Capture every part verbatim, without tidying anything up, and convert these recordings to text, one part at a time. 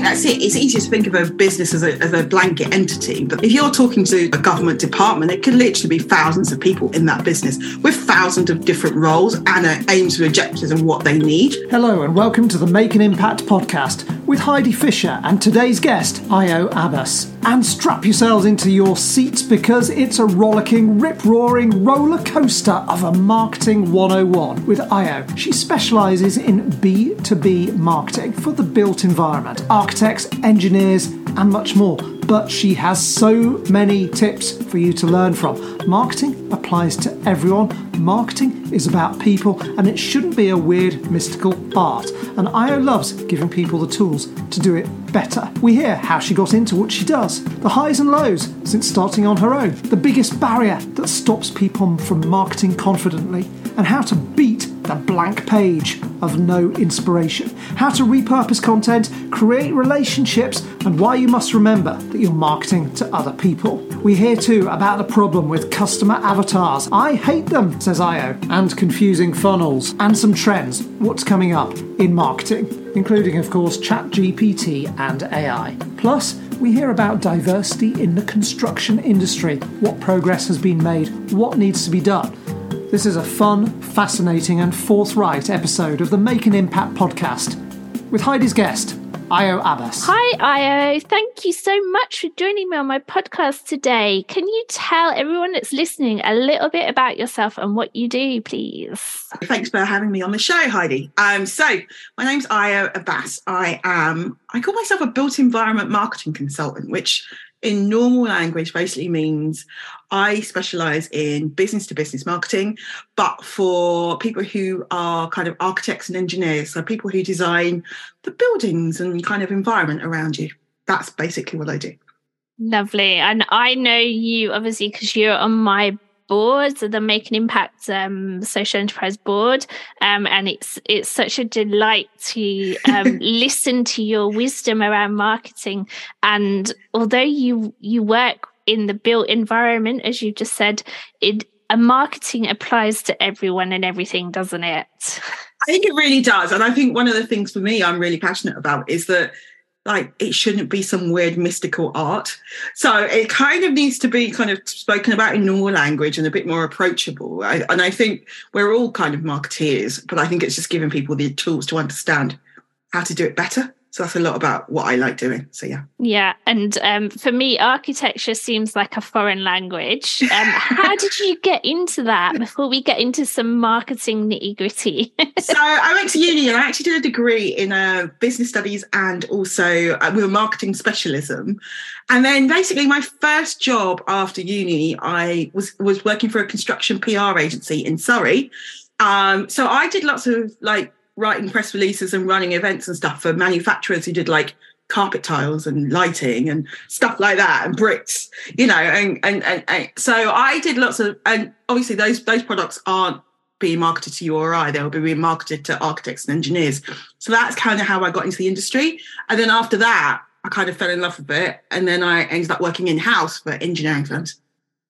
that's it. It's easy to think of a business as a, as a blanket entity, but if you're talking to a government department, it could literally be thousands of people in that business with thousands of different roles and uh, aims and objectives and what they need. Hello and welcome to the Make an Impact podcast with Heidi Fisher and today's guest, Ayo Abbas. And strap yourselves into your seats because it's a rollicking, rip-roaring roller coaster of a marketing one oh one with Ayo. She specialises in B two B marketing for the built environment, architects, engineers, and much more. But she has so many tips for you to learn from. Marketing applies to everyone. Marketing is about people, and it shouldn't be a weird, mystical art. And Ayo loves giving people the tools to do it better. We hear how she got into what she does, the highs and lows since starting on her own, the biggest barrier that stops people from marketing confidently, and how to beat the blank page of no inspiration, how to repurpose content, create relationships, and why you must remember that you're marketing to other people. We hear too about the problem with customer avatars. I hate them, says Ayo, and confusing funnels, and some trends, what's coming up in marketing, including, of course, ChatGPT and A I. Plus, we hear about diversity in the construction industry, what progress has been made, what needs to be done. This is a fun, fascinating and forthright episode of the Make an Impact podcast with Heidi's guest, Ayo Abbas. Hi Ayo, thank you so much for joining me on my podcast today. Can you tell everyone that's listening a little bit about yourself and what you do, please? Thanks for having me on the show, Heidi. Um, so my name's Ayo Abbas. I am, I call myself a built environment marketing consultant, which in normal language basically means I specialise in business to business marketing, but for people who are kind of architects and engineers, so people who design the buildings and kind of environment around you. That's basically what I do. Lovely. And I know you obviously because you're on my board, so the Make an Impact um, social enterprise board, um, and it's it's such a delight to um, listen to your wisdom around marketing. And although you you work in the built environment, as you just said, it a marketing applies to everyone and everything, doesn't it? I think it really does, and I think one of the things for me I'm really passionate about is that, like, it shouldn't be some weird mystical art. So it kind of needs to be kind of spoken about in normal language and a bit more approachable. I, and I think we're all kind of marketeers, but I think it's just giving people the tools to understand how to do it better. So that's a lot about what I like doing. So, yeah. Yeah. And um, for me, architecture seems like a foreign language. Um, how did you get into that before we get into some marketing nitty gritty? So I went to uni and I actually did a degree in uh, business studies and also uh, with a marketing specialism. And then basically my first job after uni, I was, was working for a construction P R agency in Surrey. Um, so I did lots of like, writing press releases and running events and stuff for manufacturers who did like carpet tiles and lighting and stuff like that and bricks, you know, and and, and, and so I did lots of, and obviously those those products aren't being marketed to you or I, they'll be being marketed to architects and engineers. So that's kind of how I got into the industry. And then after that, I kind of fell in love with it. And then I ended up working in-house for engineering firms.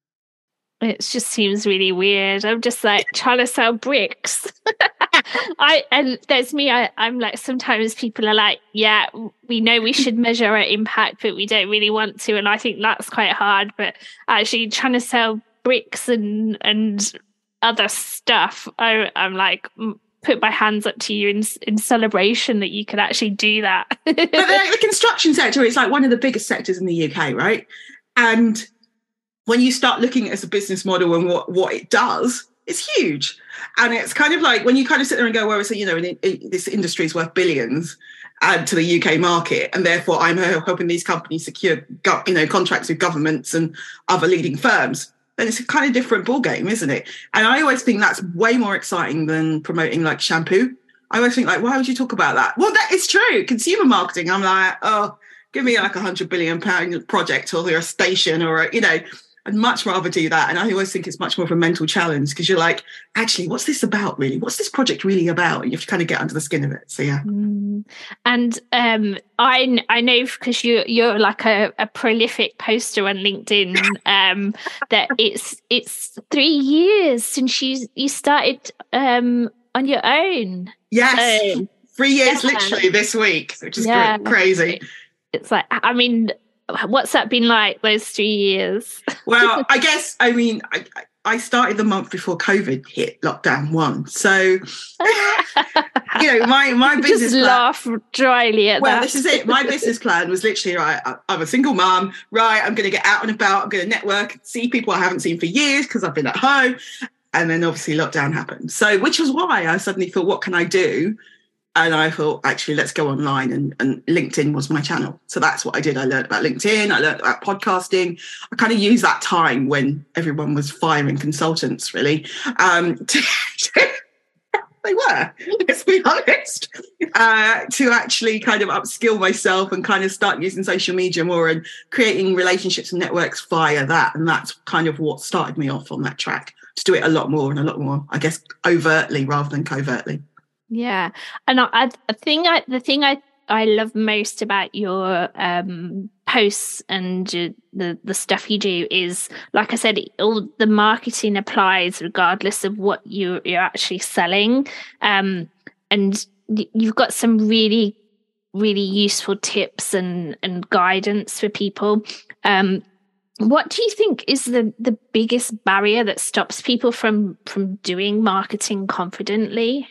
It just seems really weird. I'm just like trying to sell bricks. I and there's me. I, I'm like sometimes people are like, yeah, we know we should measure our impact, but we don't really want to. And I think that's quite hard. But actually, trying to sell bricks and and other stuff, I, I'm like put my hands up to you in in celebration that you could actually do that. But the, the construction sector is like one of the biggest sectors in the U K, right? And when you start looking at it as a business model and what, what it does, it's huge. And it's kind of like when you kind of sit there and go, well, so, you know, in, in, this industry is worth billions uh, to the U K market. And therefore, I'm helping these companies secure, you know, contracts with governments and other leading firms. Then it's a kind of different ballgame, isn't it? And I always think that's way more exciting than promoting like shampoo. I always think like, why would you talk about that? Well, that is true. Consumer marketing, I'm like, oh, give me like a hundred billion pound project or a station or, a, you know, I'd much rather do that. And I always think it's much more of a mental challenge because you're like, actually, what's this about really? What's this project really about? And you have to kind of get under the skin of it. So, yeah. Mm. And um, I I know because you, you're like a, a prolific poster on LinkedIn um, that it's it's three years since you, you started um, on your own. Yes. So, three years yeah. literally this week, which is yeah. crazy. it's like, I mean, what's that been like those three years? Well, I guess, I mean, I, I started the month before COVID hit, lockdown one. So, you know, my, my business Just plan, laugh dryly at well, that. this is it. My business plan was literally, right, I'm a single mum, right, I'm going to get out and about, I'm going to network, see people I haven't seen for years because I've been at home. And then obviously lockdown happened. So, which was why I suddenly thought, what can I do? And I thought, actually, let's go online. And, and LinkedIn was my channel. So that's what I did. I learned about LinkedIn. I learned about podcasting. I kind of used that time when everyone was firing consultants, really. Um, to, to, they were, let's be honest, uh, to actually kind of upskill myself and kind of start using social media more and creating relationships and networks via that. And that's kind of what started me off on that track, to do it a lot more and a lot more, I guess, overtly rather than covertly. Yeah, and I, I think I, the thing I, I love most about your um, posts and uh, the the stuff you do is, like I said, all the marketing applies regardless of what you you're actually selling, um, and you've got some really really useful tips and and guidance for people. Um, what do you think is the the biggest barrier that stops people from from doing marketing confidently?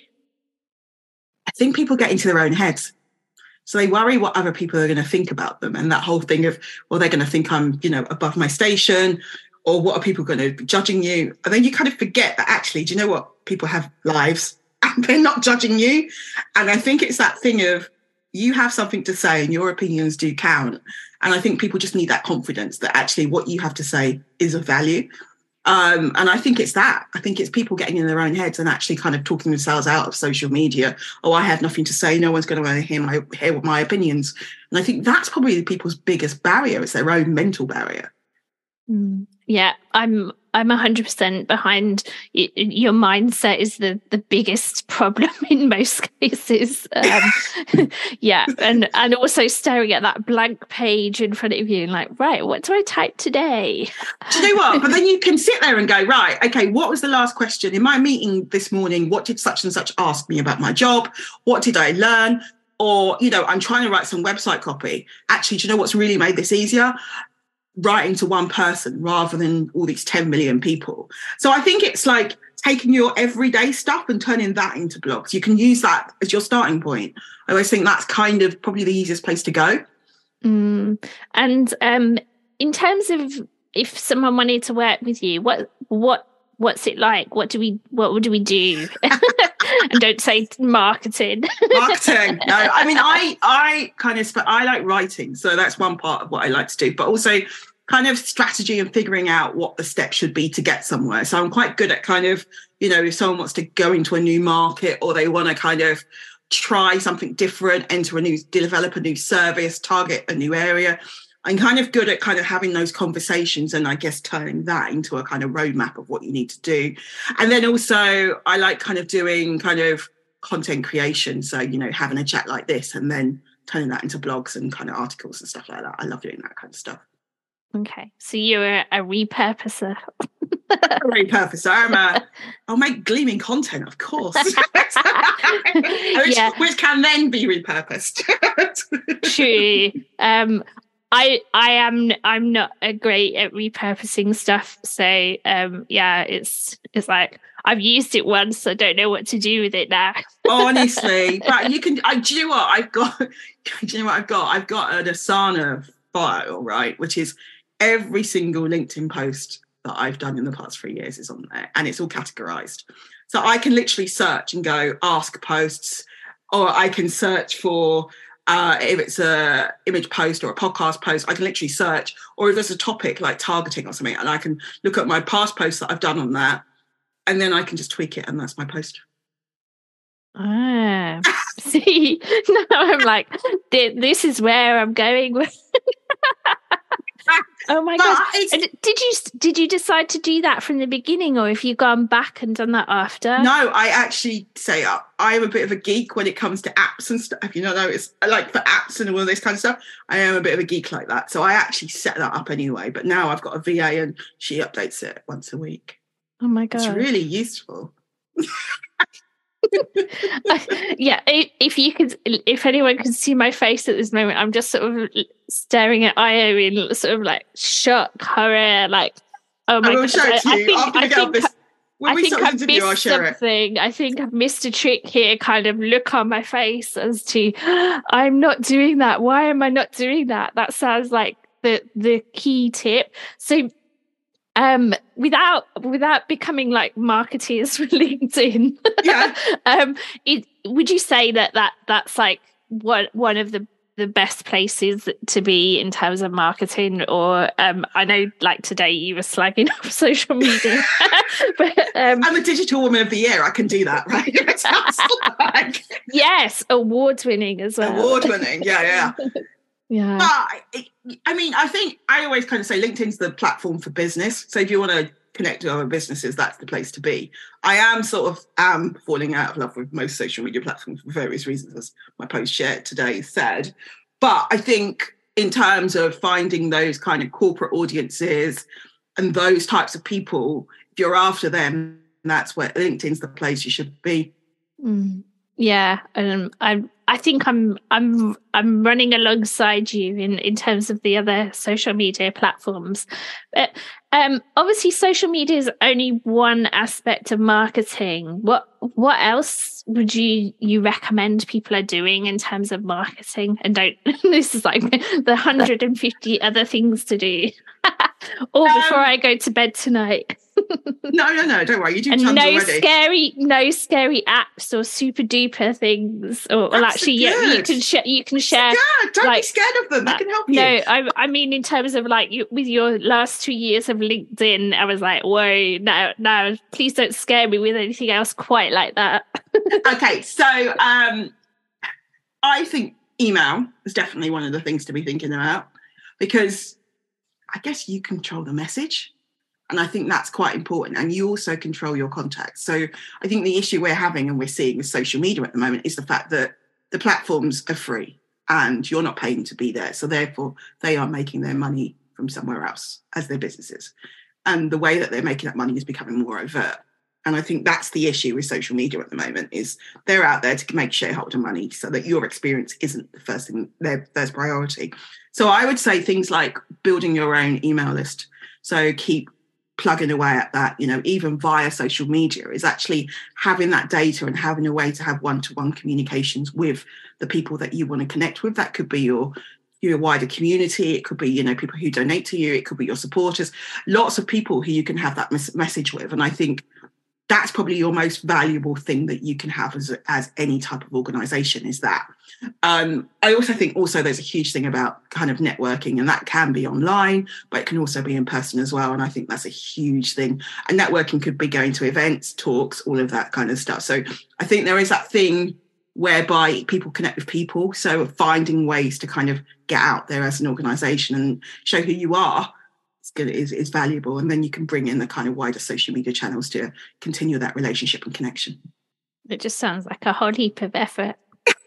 I think people get into their own heads. So they worry what other people are going to think about them. And that whole thing of, well, they're going to think I'm, you know, above my station, or what are people going to be judging you? And then you kind of forget that actually, do you know what? People have lives and they're not judging you. And I think it's that thing of, you have something to say and your opinions do count. And I think people just need that confidence that actually what you have to say is of value. Um, and I think it's that. I think it's people getting in their own heads and actually kind of talking themselves out of social media. Oh, I have nothing to say. No one's going to hear my hear my opinions. And I think that's probably people's biggest barrier. It's their own mental barrier. Mm. Yeah, I'm I'm one hundred percent behind y- your mindset is the, the biggest problem in most cases. Um, yeah, and, and also staring at that blank page in front of you and like, right, what do I type today? Do you know what? But then you can sit there and go, right, okay, what was the last question? In my meeting this morning, what did such and such ask me about my job? What did I learn? Or, you know, I'm trying to write some website copy. Actually, do you know what's really made this easier? Writing to one person rather than all these ten million people. So I think it's like taking your everyday stuff and turning that into blogs. You can use that as your starting point. I always think that's kind of probably the easiest place to go. Mm. And um, in terms of if someone wanted to work with you, what what what's it like? What do we what do we do? And don't say marketing. Marketing. No, I mean, I I kind of I like writing, so that's one part of what I like to do. But also, kind of strategy and figuring out what the steps should be to get somewhere. So I'm quite good at kind of, you know, if someone wants to go into a new market or they want to kind of try something different, enter a new, develop a new service, target a new area. I'm kind of good at kind of having those conversations and I guess turning that into a kind of roadmap of what you need to do. And then also I like kind of doing kind of content creation. So, you know, having a chat like this and then turning that into blogs and kind of articles and stuff like that. I love doing that kind of stuff. Okay. So you're a, a repurposer. a repurposer. I'm a, I'll make gleaming content, of course. which, yeah. which can then be repurposed. True. Um, I I am I'm not a great at repurposing stuff, so um yeah, it's it's like I've used it once, I don't know what to do with it now. Honestly, but you can. I do you know what I've got? Do you know what I've got? I've got an Asana file, right, which is every single LinkedIn post that I've done in the past three years is on there, and it's all categorized. So I can literally search and go ask posts, or I can search for. Uh, if it's a image post or a podcast post, I can literally search, or if there's a topic like targeting or something, and I can look at my past posts that I've done on that, and then I can just tweak it, and that's my post. Ah, see, now I'm like, this is where I'm going with. Oh my gosh! Did you did you decide to do that from the beginning, or have you gone back and done that after? No, I actually say uh, I'm a bit of a geek when it comes to apps and stuff. You know, it's like for apps and all this kind of stuff. I am a bit of a geek like that, so I actually set that up anyway. But now I've got a V A and she updates it once a week. Oh my god, it's really useful. Yeah, if you could, if anyone can see my face at this moment, I'm just sort of staring at Io in sort of like shock, horror, like, oh my I will god! show it to I, you I think, after we I get off think, this. When I we think start I've the interview, I'll missed share it. something. I think I've missed a trick here. Kind of look on my face as to, I'm not doing that. Why am I not doing that? That sounds like the the key tip. So. Um, without without becoming like marketers for LinkedIn, Yeah. um, it, would you say that, that that's like one one of the, the best places to be in terms of marketing? Or um, I know like today you were slagging off social media, but um, I'm a digital woman of the year. I can do that, right? It sounds like yes, award winning as well. award winning. Yeah, yeah. Yeah. But I mean, I think I always kind of say LinkedIn's the platform for business. So if you want to connect to other businesses, that's the place to be. I am sort of am falling out of love with most social media platforms for various reasons, as my post shared today said. But I think in terms of finding those kind of corporate audiences and those types of people, if you're after them, that's where LinkedIn's the place you should be. Mm. Yeah, and I'm. I think I'm. I'm. I'm running alongside you in, in terms of the other social media platforms, but um, obviously, social media is only one aspect of marketing. What What else would you you recommend people are doing in terms of marketing? And don't. This is like the one hundred fifty other things to do. Or before um, I go to bed tonight. no, no, no, don't worry. You do and tons no already. scary, no scary apps or super duper things. Or well, actually, yeah, you can share. You can share. Yeah, don't like, be scared of them. They can help you. No, I, I mean in terms of like you, with your last two years of LinkedIn, I was like, whoa, no, no, please don't scare me with anything else quite like that. Okay, so um, I think email is definitely one of the things to be thinking about, because I guess you control the message. And I think that's quite important. And you also control your contacts. So I think the issue we're having and we're seeing with social media at the moment is the fact that the platforms are free and you're not paying to be there. So therefore, they are making their money from somewhere else as their businesses. And the way that they're making that money is becoming more overt. And I think that's the issue with social media at the moment, is they're out there to make shareholder money so that your experience isn't the first thing, their first priority. So I would say things like building your own email list. So keep plugging away at that, you know, even via social media, is actually having that data and having a way to have one-to-one communications with the people that you want to connect with. That could be your your wider community. It could be, you know, people who donate to you. It could be your supporters. Lots of people who you can have that mes- message with. And I think that's probably your most valuable thing that you can have as, as any type of organization, is that. Um, I also think also there's a huge thing about kind of networking, and that can be online, but it can also be in person as well. And I think that's a huge thing. And networking could be going to events, talks, all of that kind of stuff. So I think there is that thing whereby people connect with people. So finding ways to kind of get out there as an organization and show who you are is good, is, is valuable. And then you can bring in the kind of wider social media channels to continue that relationship and connection. It just sounds like a whole heap of effort.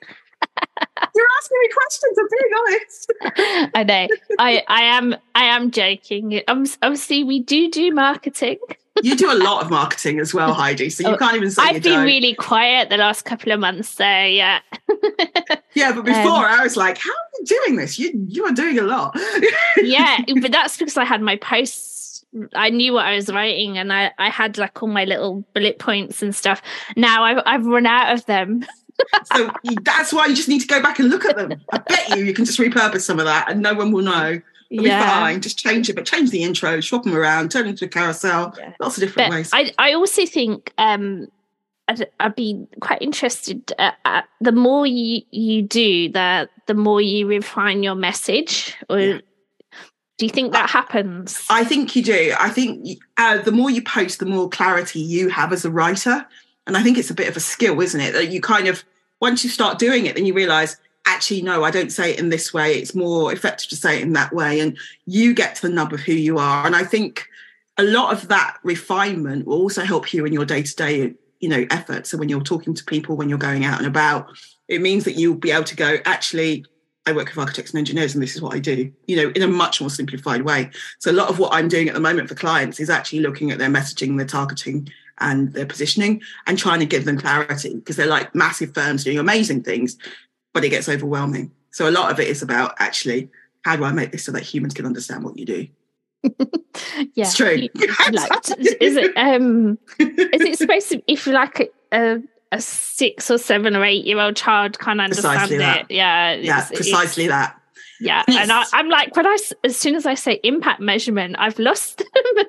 You're asking me questions, I'm being honest. I know. I, I am I am joking. Um, obviously, we do do marketing. You do a lot of marketing as well, Heidi, so you oh, can't even say I've you been don't. really quiet the last couple of months, so yeah. Yeah, but before um, I was like, how are you doing this? You you are doing a lot. Yeah, but that's because I had my posts. I knew what I was writing, and I, I had like all my little bullet points and stuff. Now I've I've run out of them. So that's why you just need to go back and look at them. I bet you you can just repurpose some of that and no one will know. It'll yeah. be fine. Just change it, but change the intro, swap them around, turn it into a carousel. Yeah. Lots of different but ways. I, I also think um, I'd, I'd be quite interested. Uh, uh, the more you, you do, the the more you refine your message. Or yeah. do you think that I, happens? I think you do. I think uh, the more you post, the more clarity you have as a writer. And I think it's a bit of a skill, isn't it? That you kind of, once you start doing it, then you realise, actually, no, I don't say it in this way. It's more effective to say it in that way. And you get to the nub of who you are. And I think a lot of that refinement will also help you in your day-to-day, you know, effort. So when you're talking to people, when you're going out and about, it means that you'll be able to go, actually, I work with architects and engineers and this is what I do, you know, in a much more simplified way. So a lot of what I'm doing at the moment for clients is actually looking at their messaging, their targeting, and their positioning, and trying to give them clarity, because they're like massive firms doing amazing things, but it gets overwhelming. So a lot of it is about actually, how do I make this so that humans can understand what you do? Yeah, it's true. Like, is it um is it supposed to, if you like a, a six or seven or eight year old child can't understand Precisely it? that. Yeah, yeah, it's, precisely it's, that. Yeah, yes. And I, I'm like, when I as soon as I say impact measurement, I've lost them.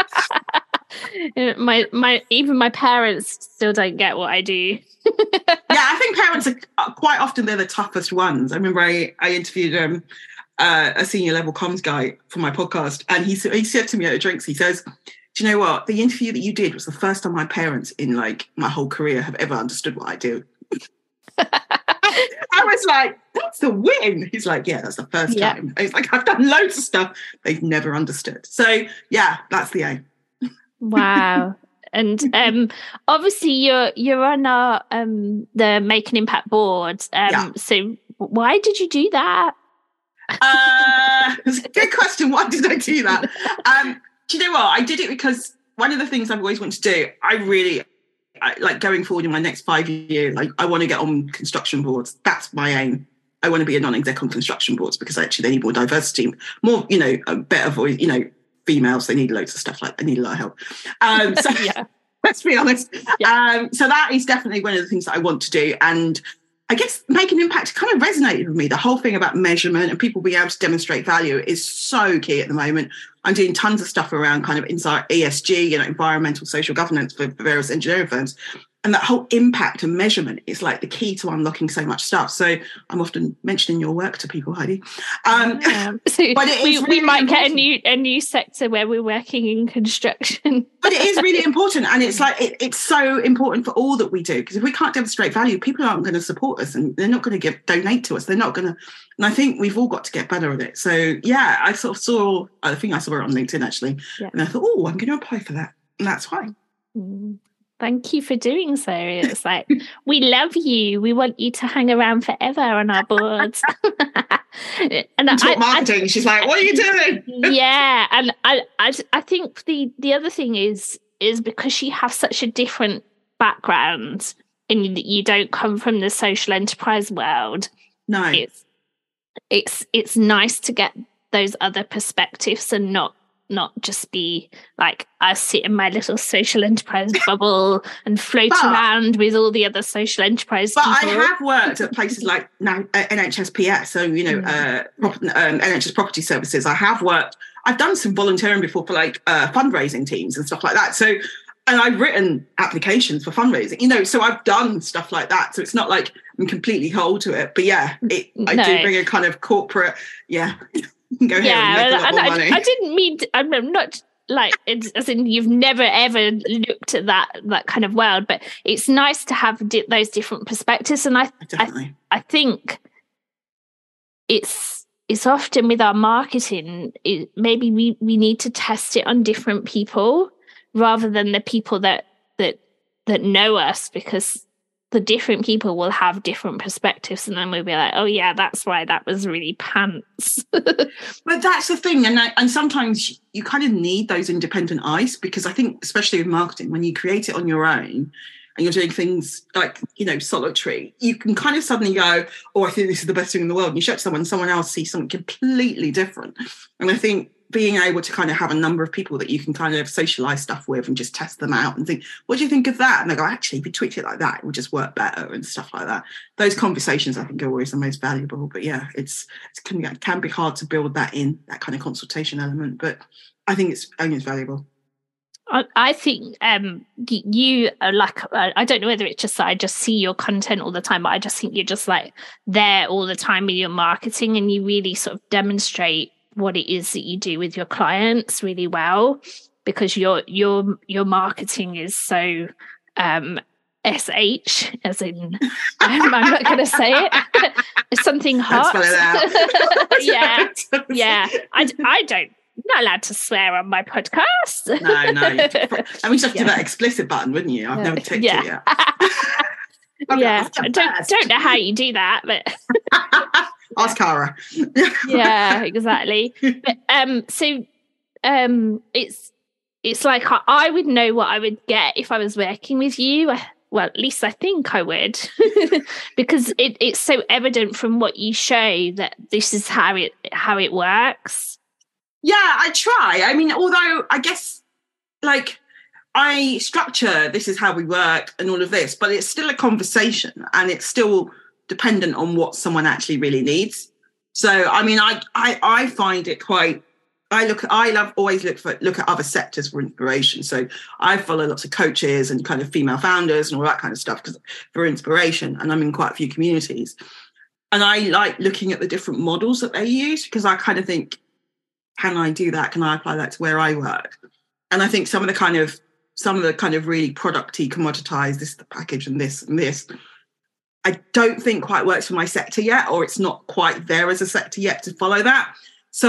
my my even my parents still don't get what I do. Yeah, I think parents are quite often, they're the toughest ones. I remember I, I interviewed um, uh, a senior level comms guy for my podcast, and he, he said to me at a drinks, he says, do you know what? The interview that you did was the first time my parents in like my whole career have ever understood what I do. I was like, that's a win. He's like, yeah, that's the first yeah. time. He's like, I've done loads of stuff they've never understood. So yeah, that's the aim. Wow. And um, obviously you're you're on our um, the Make an Impact board. Um, yeah. So why did you do that? Uh, it's a good question. Why did I do that? Um, do you know what? I did it because one of the things I've always wanted to do, I really, I, like going forward in my next five years, like I want to get on construction boards. That's my aim. I want to be a non-exec on construction boards, because actually they need more diversity, more, you know, a better voice, you know, females, they need loads of stuff, like they need a lot of help. Um, so yeah. Let's be honest. Yeah. Um, so that is definitely one of the things that I want to do. And I guess Make an Impact kind of resonated with me. The whole thing about measurement and people being able to demonstrate value is so key at the moment. I'm doing tons of stuff around kind of inside E S G, you know, environmental social governance for various engineering firms. And that whole impact and measurement is like the key to unlocking so much stuff. So I'm often mentioning your work to people, Heidi. Um, yeah. So but it we, is really we might important. get a new a new sector where we're working in construction. But it is really important, and it's like it, it's so important for all that we do, because if we can't demonstrate value, people aren't going to support us, and they're not going to give donate to us. They're not going to. And I think we've all got to get better at it. So yeah, I sort of saw. I think I saw it on LinkedIn actually, yeah. and I thought, oh, I'm going to apply for that, and that's why. Mm. Thank you for doing so. It's like, we love you. We want you to hang around forever on our boards. And I, marketing. I, She's like, what are you doing? Yeah. And I, I, I think the, the other thing is, is because you have such a different background and you don't come from the social enterprise world. No. It's, it's, it's nice to get those other perspectives and not, not just be like, I sit in my little social enterprise bubble and float but, around with all the other social enterprise but people. But I have worked at places like now uh, N H S P S, so, you know, mm. uh, prop- um, N H S Property Services. I have worked, I've done some volunteering before for like uh, fundraising teams and stuff like that. So, and I've written applications for fundraising, you know, so I've done stuff like that. So it's not like I'm completely cold to it. But yeah, it, I no. do bring a kind of corporate, yeah. Go ahead yeah, and make a lot and more I, money. I didn't mean to, I'm not like it's, as in you've never ever looked at that that kind of world, but it's nice to have di- those different perspectives. And I, I, I think it's it's often with our marketing, it, maybe we we need to test it on different people rather than the people that that that know us, because the different people will have different perspectives, and then we'll be like, oh yeah, that's why that was really pants. But that's the thing, and I, and sometimes you kind of need those independent eyes, because I think especially with marketing, when you create it on your own and you're doing things like, you know, solitary, you can kind of suddenly go, oh, I think this is the best thing in the world, and you show it to someone, someone else sees something completely different. And I think being able to kind of have a number of people that you can kind of socialize stuff with and just test them out and think, what do you think of that? And they go, actually, if you tweak it like that, it will just work better and stuff like that. Those conversations, I think, are always the most valuable. But yeah, it's it can, it can be hard to build that in, that kind of consultation element. But I think it's only as valuable. I, I think um, you are like, uh, I don't know whether it's just that I just see your content all the time, but I just think you're just like there all the time with your marketing, and you really sort of demonstrate what it is that you do with your clients really well, because your your your marketing is so um S H, as in um, I'm not going to say it. It's something hot. yeah, yeah. I, I don't. I'm not allowed to swear on my podcast. No, no. I mean, you have to yeah. do that explicit button, wouldn't you? I've never ticked yeah. it yet. Okay, yeah, I don't don't know how you do that, but. Ask Cara. Yeah, exactly. But um, so um, it's it's like I, I would know what I would get if I was working with you. Well, at least I think I would, because it, it's so evident from what you show that this is how it how it works. Yeah, I try. I mean, although I guess like I structure this is how we work and all of this, but it's still a conversation and it's still dependent on what someone actually really needs. So, I mean, I I, I find it quite. I look. I love always look for look at other sectors for inspiration. So I follow lots of coaches and kind of female founders and all that kind of stuff because for inspiration. And I'm in quite a few communities, and I like looking at the different models that they use because I kind of think, can I do that? Can I apply that to where I work? And I think some of the kind of some of the kind of really producty, commoditized, this is the package and this and this, I don't think quite works for my sector yet, or it's not quite there as a sector yet to follow that.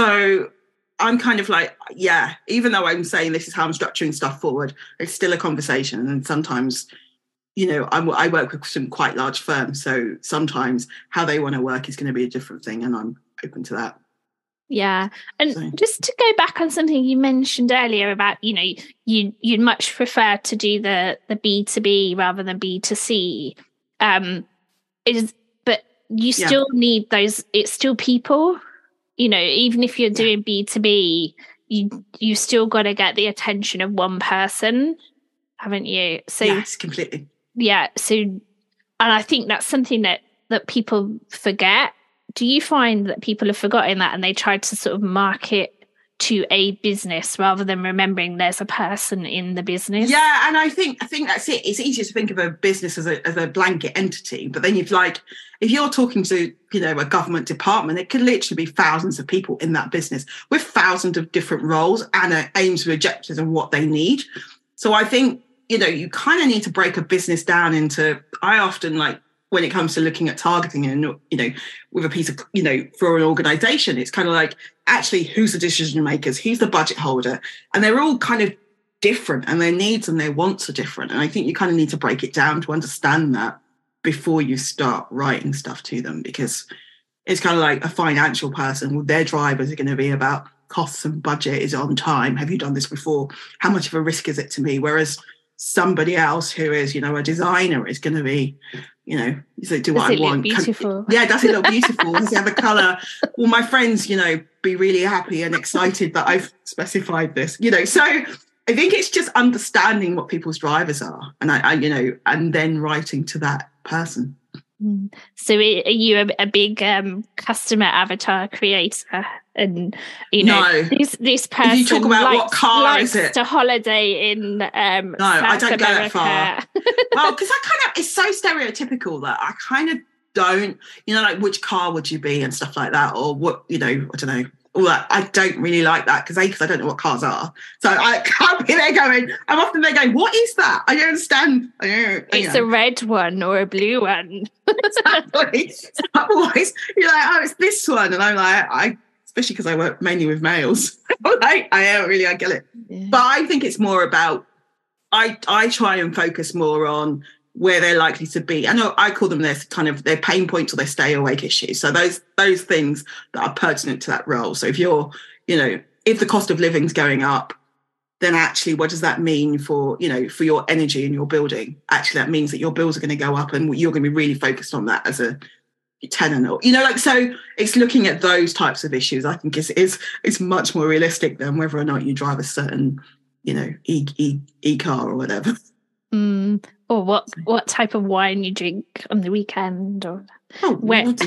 So I'm kind of like, yeah, even though I'm saying this is how I'm structuring stuff forward, it's still a conversation. And sometimes, you know, I'm, I work with some quite large firms. So sometimes how they want to work is going to be a different thing. And I'm open to that. Yeah. And So- just to go back on something you mentioned earlier about, you know, you, you'd much prefer to do the, the B two B rather than B two C. Um, is, but you Yeah. still need those, it's still people. You know, even if you're doing B two B, you you still got to get the attention of one person, haven't you? So yes, completely. yeah, so and I think that's something that that people forget. Do you find that people have forgotten that and they try to sort of market to a business rather than remembering there's a person in the business? Yeah, and I think I think that's it. It's easier to think of a business as a as a blanket entity, but then you've like if you're talking to, you know, a government department, it could literally be thousands of people in that business with thousands of different roles and uh, aims and objectives and what they need. So I think, you know, you kind of need to break a business down into, I often like when it comes to looking at targeting and, you know, with a piece of, you know, for an organization, it's kind of like, actually, who's the decision makers? Who's the budget holder? And they're all kind of different and their needs and their wants are different. And I think you kind of need to break it down to understand that before you start writing stuff to them, because it's kind of like a financial person. Well, their drivers are going to be about costs and budget. Is it on time? Have you done this before? How much of a risk is it to me? Whereas somebody else who is, you know, a designer is going to be, you know, is it do what Does it I look want? beautiful? Can, yeah, does it look beautiful? Does it have a colour? Will my friends, you know, be really happy and excited that I've specified this? You know, so I think it's just understanding what people's drivers are, and I, I you know, and then writing to that person. So are you a, a big um, customer avatar creator? And, you know, No. this, this person If you talk about likes, what car likes is it? to holiday in um, No, I South don't go that America. far. Well, because I kind of, it's so stereotypical that I kind of don't, you know, like which car would you be and stuff like that, or what, you know, I don't know, all that. I don't really like that because A, because I don't know what cars are. So I can't be there going, I'm often there going, what is that? I don't understand. I don't, It's you a know. red one or a blue one. Exactly. Otherwise, you're like, oh, it's this one. And I'm like, I, especially because I work mainly with males, I'm like, I don't really, I get it. Yeah. But I think it's more about, I I try and focus more on where they're likely to be. I know I call them their kind of their pain points or their stay awake issues. So those those things that are pertinent to that role. So if you're, you know, if the cost of living's going up, then actually what does that mean for, you know, for your energy in your building? Actually, that means that your bills are going to go up and you're going to be really focused on that as a tenant, or, you know, like, so it's looking at those types of issues. I think is is is much more realistic than whether or not you drive a certain, you know, e e e car or whatever. Mm, or what what type of wine you drink on the weekend, or Oh, where. or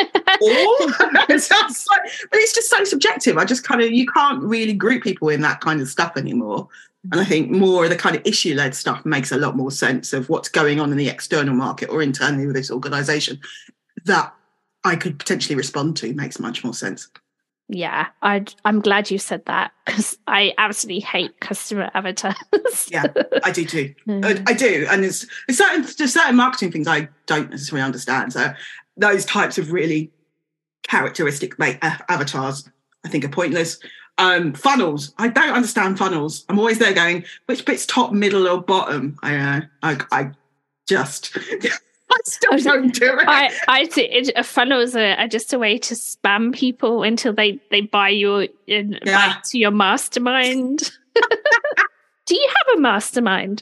it's just like, but it's just so subjective. I just kind of, you can't really group people in that kind of stuff anymore. And I think more of the kind of issue-led stuff makes a lot more sense of what's going on in the external market or internally with this organisation that I could potentially respond to. Makes much more sense. Yeah, I I'm glad you said that, because I absolutely hate customer avatars. Yeah, I do too. Mm. I, I do, and there's, there's certain there's certain marketing things I don't necessarily understand. So those types of really characteristic like, uh, avatars, I think, are pointless. Um, funnels, I don't understand funnels. I'm always there going, which bit's top, middle, or bottom? I uh, I, I just. I still don't do it. I, I think a funnels are, are just a way to spam people until they, they buy your in, Yeah. buy to your mastermind. Do you have a mastermind?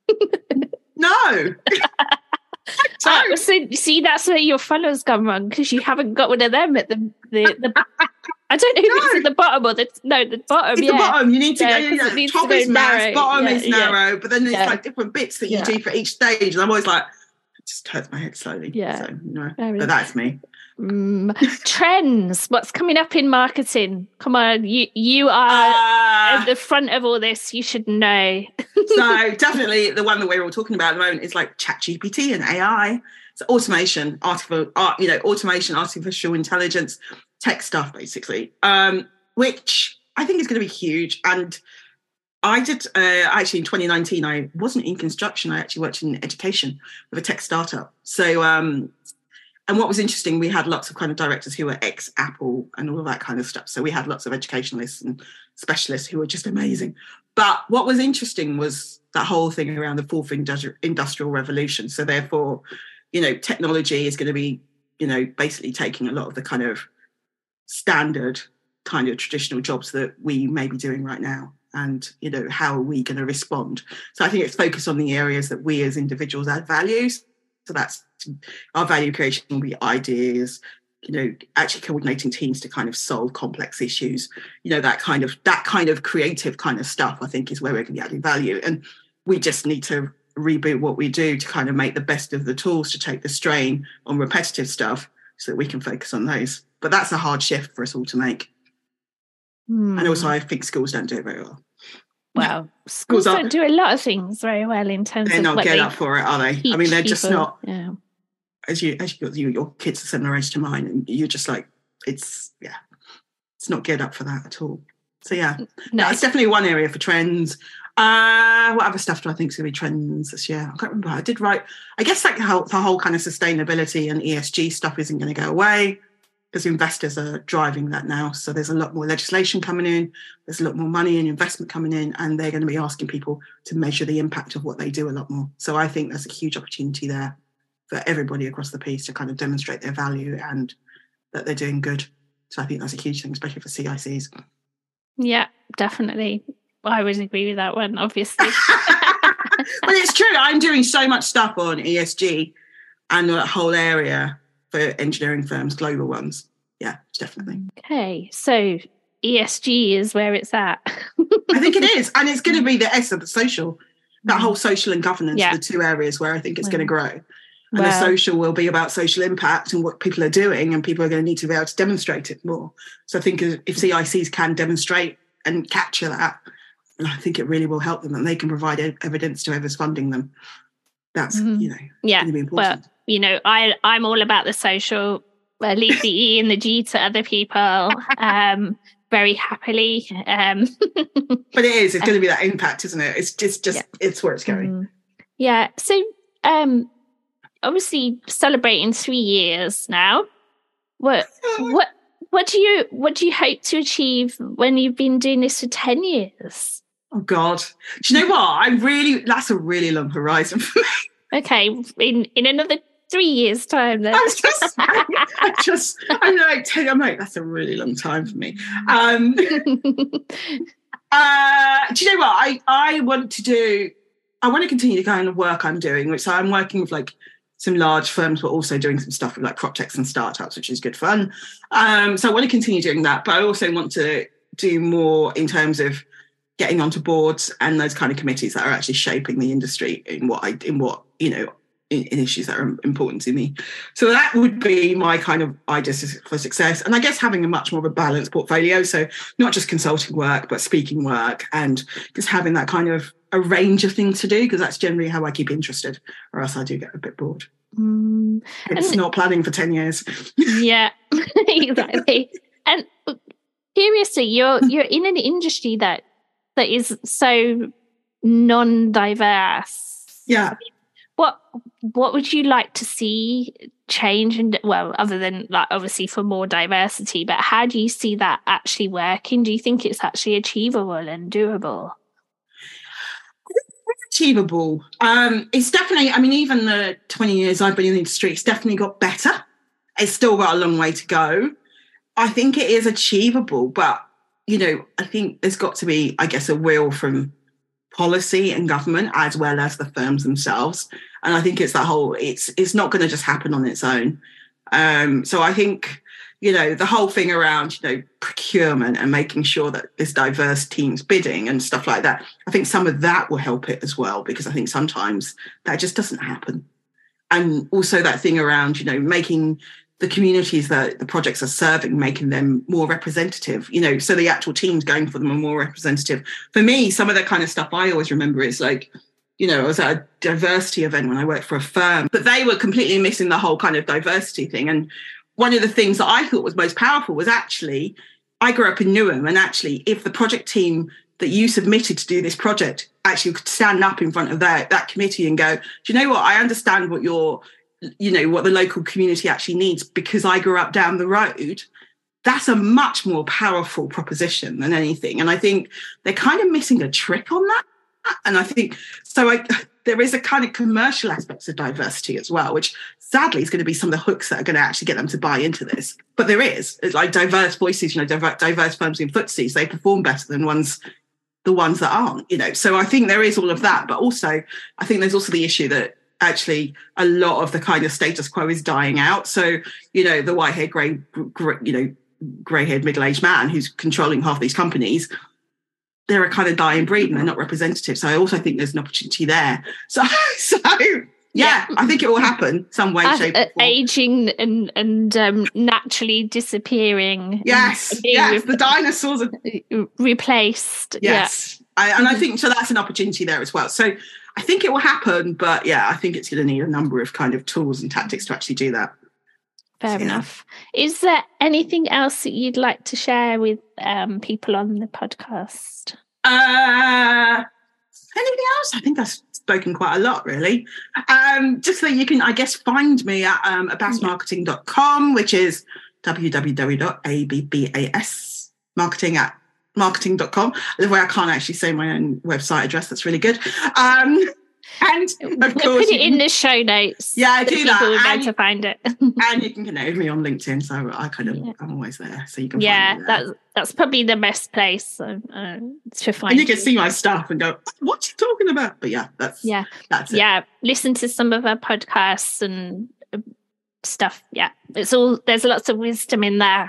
No. Uh, so see, that's where your followers come wrong, because you haven't got one of them at the the. the I don't know if No. it's at the bottom or the no the bottom. It's yeah. the bottom. You need to Yeah, go. 'cause Yeah, it needs top to go is mass, narrow. bottom Yeah, is yeah. narrow, but then there's Yeah. like different bits that you Yeah. do for each stage. And I'm always like, it just hurts my head slowly. Yeah. So, no. Very- But that's me. Mm, trends. What's coming up in marketing? Come on, you you are Uh, at the front of all this. You should know. so definitely the one that we're all talking about at the moment is like ChatGPT and A I. So automation, artificial, art, you know, automation, artificial intelligence, tech stuff, basically, um, which I think is going to be huge. And I did uh, actually in twenty nineteen, I wasn't in construction. I actually worked in education with a tech startup. So, um, and what was interesting, we had lots of kind of directors who were ex-Apple and all of that kind of stuff. So we had lots of educationalists and specialists who were just amazing. But what was interesting was that whole thing around the fourth industri- industrial revolution. So therefore, you know, technology is going to be, you know, basically taking a lot of the kind of standard kind of traditional jobs that we may be doing right now. And, you know, how are we going to respond? So I think it's focused on the areas that we as individuals add values. So that's our value creation will be ideas, you know, actually coordinating teams to kind of solve complex issues, you know, that kind of that kind of creative kind of stuff, I think, is where we're going to be adding value. And we just need to reboot what we do to kind of make the best of the tools to take the strain on repetitive stuff so that we can focus on those. But that's a hard shift for us all to make. Hmm. And also, I think schools don't do it very well. Well, schools Schools are- don't do a lot of things very well in terms They're of not what geared they up for it, are they? I teach mean, they're just people. not. Yeah. As you, as you, you, your kids are similar age to mine, and you're just like, it's yeah, it's not geared up for that at all. So yeah, No. that's definitely one area for trends. Uh, what other stuff do I think is going to be trends this year? I can't remember. I did write. I guess like how the whole kind of sustainability and E S G stuff isn't going to go away because investors are driving that now. So there's a lot more legislation coming in. There's a lot more money and investment coming in, and they're going to be asking people to measure the impact of what they do a lot more. So I think there's a huge opportunity there for everybody across the piece to kind of demonstrate their value and that they're doing good. So I think that's a huge thing, especially for C I Cs. Yeah, definitely. I would agree with that one, obviously. But it's true. I'm doing so much stuff on E S G and that whole area for engineering firms, global ones. Yeah, definitely. Okay, so E S G is where it's at. I think it is. And it's going to be the S of the social. That whole social and governance Yeah. are the two areas where I think it's Mm. going to grow. And the Well- social will be about social impact and what people are doing, and people are going to need to be able to demonstrate it more. So I think if C I Cs can demonstrate and capture that, I think it really will help them, and they can provide e- evidence to whoever's funding them. That's, Mhm. you know, Yeah, going to be well, important. you know, I, I'm all about the social. Uh, leave the E and the G to other people um, very happily. Um, But it is, it's going to be that impact, isn't it? It's just, just Yeah. it's where it's going. Mm. Yeah. So, um, obviously, celebrating three years now. What what what do you what do you hope to achieve when you've been doing this for ten years? Oh, God. Do you know what? I really, that's a really long horizon for me. Okay, in in another three years' time, then. I was just, I just, I'm like, ten, I'm like, that's a really long time for me. Um, uh, do you know what? I, I want to do, I want to continue the kind of work I'm doing, which so I'm working with like some large firms, but also doing some stuff with like prop techs and startups, which is good fun. Um, so I want to continue doing that, but I also want to do more in terms of getting onto boards and those kind of committees that are actually shaping the industry in what I, in what, you know, in, in issues that are important to me. So that would be my kind of idea for success. And I guess having a much more of a balanced portfolio. So not just consulting work, but speaking work, and just having that kind of a range of things to do, because that's generally how I keep interested, or else I do get a bit bored. Mm, It's And- not planning for ten years. yeah, exactly. And curiously, you're you're in an industry that that is so non-diverse. Yeah. What what would you like to see change? And well, other than like obviously for more diversity, but how do you see that actually working? Do you think it's actually achievable and doable? Achievable. Um, it's definitely, I mean, even the twenty years I've been in the industry, it's definitely got better. It's still got a long way to go. I think it is achievable, but, you know, I think there's got to be, I guess, a will from policy and government as well as the firms themselves. And I think it's that whole, it's it's not going to just happen on its own. Um, so I think, you know, the whole thing around, you know, procurement and making sure that there's diverse teams bidding and stuff like that, I think some of that will help it as well, because I think sometimes that just doesn't happen. And also that thing around, you know, making the communities that the projects are serving, making them more representative, you know, so the actual teams going for them are more representative. For me, some of the kind of stuff I always remember is like, you know, I was at a diversity event when I worked for a firm, but they were completely missing the whole kind of diversity thing. And one of the things that I thought was most powerful was actually, I grew up in Newham, and actually if the project team that you submitted to do this project actually could stand up in front of that, that committee and go, do you know what, I understand what you're, you know, what the local community actually needs because I grew up down the road, that's a much more powerful proposition than anything. And I think they're kind of missing a trick on that. And I think, so I, there is a kind of commercial aspects of diversity as well, which sadly is going to be some of the hooks that are going to actually get them to buy into this. But there is, it's like diverse voices, you know, diverse, diverse firms in footsies, they perform better than ones, the ones that aren't, you know. So I think there is all of that. But also, I think there's also the issue that actually a lot of the kind of status quo is dying out. So, you know, the white-haired, grey, grey, you know, grey-haired middle-aged man who's controlling half these companies, they're a kind of dying breed and they're not representative. So I also think there's an opportunity there. So, so yeah, yeah. I think it will happen some way, uh, shape, uh, or form. Aging and and um, naturally disappearing. Yes, and being yes. re- the dinosaurs are replaced. yes, yeah. I, and I think so. That's an opportunity there as well. So I think it will happen, but yeah, I think it's going to need a number of kind of tools and tactics to actually do that. Fair so, enough. Yeah. Is there anything else that you'd like to share with um, people on the podcast? Uh, anything else? I think I've spoken quite a lot, really. Um, just so you can, I guess, find me at um, abbas marketing dot com, which is w w w dot abbas marketing at marketing dot com. The way I can't actually say my own website address, that's really good. Um, and of we'll course, put it in the show notes. Yeah, I do that. People will and, know to find it. and you can connect with me on LinkedIn, so I kind of, yeah. I'm always there, so you can. Yeah, find me there. that's that's probably the best place uh, uh, to find. And you can see my stuff and go, "What's he talking about?" But yeah, that's yeah, that's it. Yeah. Listen to some of our podcasts and uh, stuff. Yeah, it's all there's lots of wisdom in there.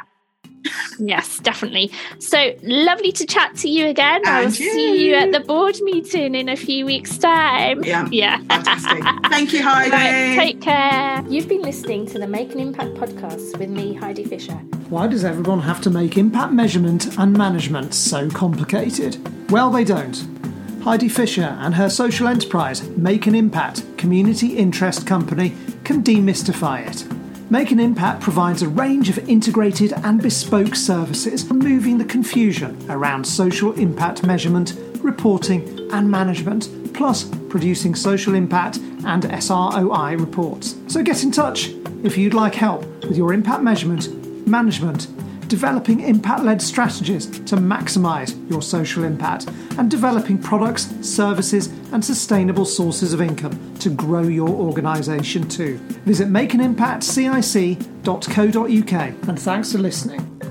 Yes, definitely. So lovely to chat to you again. And I'll you. see you at the board meeting in a few weeks' time. Yeah. Yeah. Fantastic. Thank you, Heidi. Right, take care. You've been listening to the Make an Impact podcast with me, Heidi Fisher. Why does everyone have to make impact measurement and management so complicated? Well, they don't. Heidi Fisher and her social enterprise, Make an Impact Community Interest Company, can demystify it. Make an Impact provides a range of integrated and bespoke services, removing the confusion around social impact measurement, reporting and management, plus producing social impact and S R O I reports. So get in touch if you'd like help with your impact measurement, management, developing impact-led strategies to maximise your social impact, and developing products, services and sustainable sources of income to grow your organisation too. Visit make an impact cic dot co dot uk, and thanks for listening.